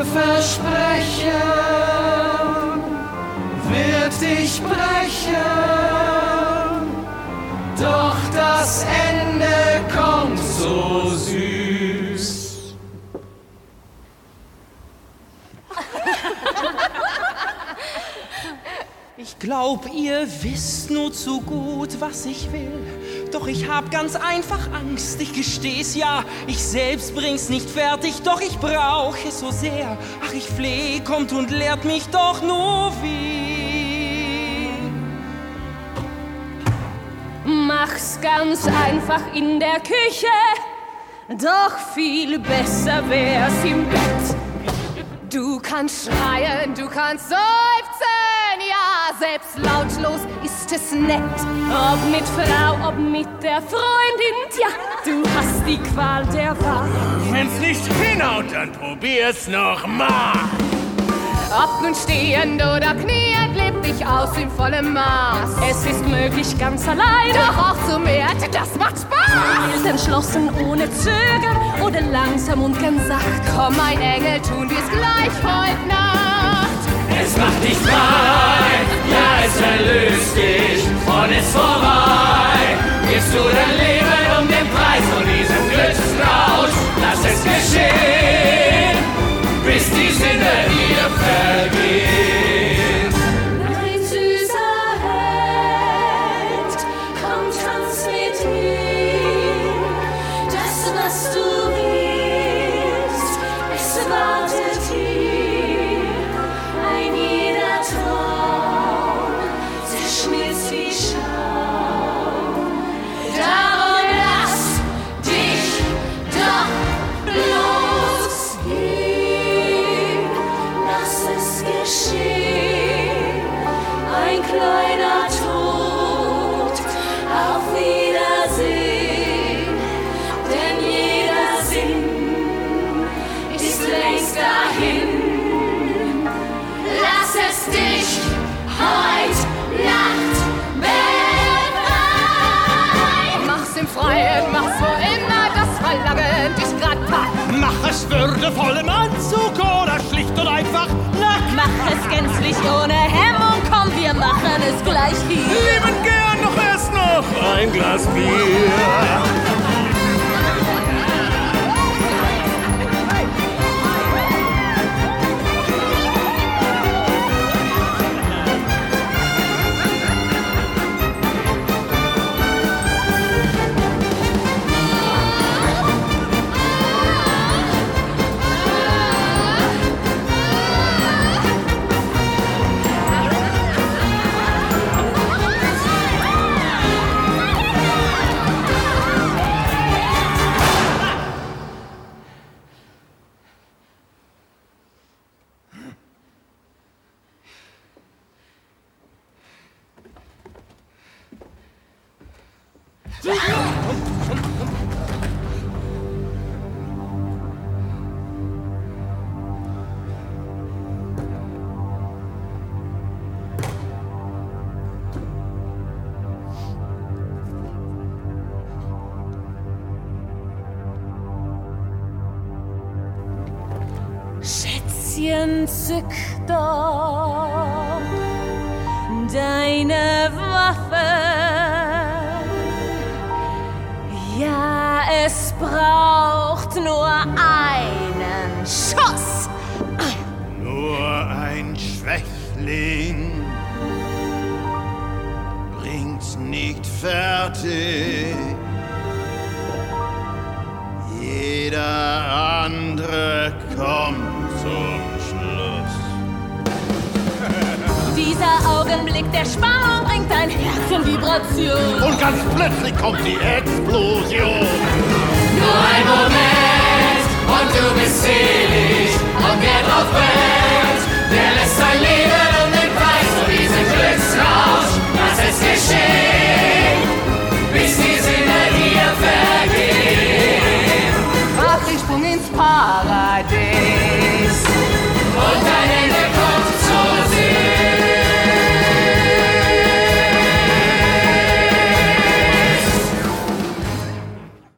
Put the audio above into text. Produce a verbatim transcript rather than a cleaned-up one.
Versprechen wird dich brechen, doch das Ende kommt so süß. Ich glaub, ihr wisst nur zu gut, was ich will. Doch ich hab ganz einfach Angst, ich gesteh's ja. Ich selbst bring's nicht fertig, doch ich brauch es so sehr. Ach, ich fleh, kommt und lehrt mich doch nur wie. Mach's ganz einfach in der Küche, doch viel besser wär's im Bett. Du kannst schreien, du kannst seufzen, ja, selbst lautlos ist es nett. Ob mit Frau, ob mit der Freundin, tja, du hast die Qual der Wahl. Wenn's nicht hinhaut, dann probier's noch mal. Ob nun stehend oder kniend, leb dich aus im vollen Maß. Es ist möglich ganz allein, doch auch zu mehr, das macht Spaß. Wild entschlossen, ohne Zögern oder langsam und ganz sacht. Komm, mein Engel, tun wir's gleich heute Nacht. Es macht dich frei, ja, es erlöst dich und ist vorbei. Gibst du dein Leben um den Preis von diesem Glücksrausch, lass es geschehen, bis die Sinne dir vergehen. Mein süßer Held, komm, tanz mit mir. Das, was du willst, es wartet hier. Ein jeder Traum zerschmilzt wie Schaum. Darum lass dich doch bloß gehen. Lass es geschehen. Ein kleiner Tod, auf Wiedersehen. Denn jeder Sinn ist längst dahin. Lass es dich heut Nacht befreien. Mach's im Freien, mach's wo immer das Verlangen dich grad packt. Mach es würdevoll im Anzug oder schlicht und einfach nackt. Mach es gänzlich ohne Hemmung, komm, wir machen es gleich hier. Lieben gern noch erst noch ein Glas Bier. Schätzchen, zück doch deine Waffe. Ja, es braucht nur einen Schuss. Nur ein Schwächling bringt's nicht fertig. Jeder andere kommt zum Schluss. Dieser Augenblick der Spannung bringt dein Herz in Vibration. Und ganz plötzlich kommt die Explosion. Nur ein Moment und du bist selig. Und wer drauf brennt, der lässt sein Leben um den Preis von diesem Glücksrausch. Lass es geschehen, bis die Sinne dir vergehen. Wag den Sprung ins Paradies.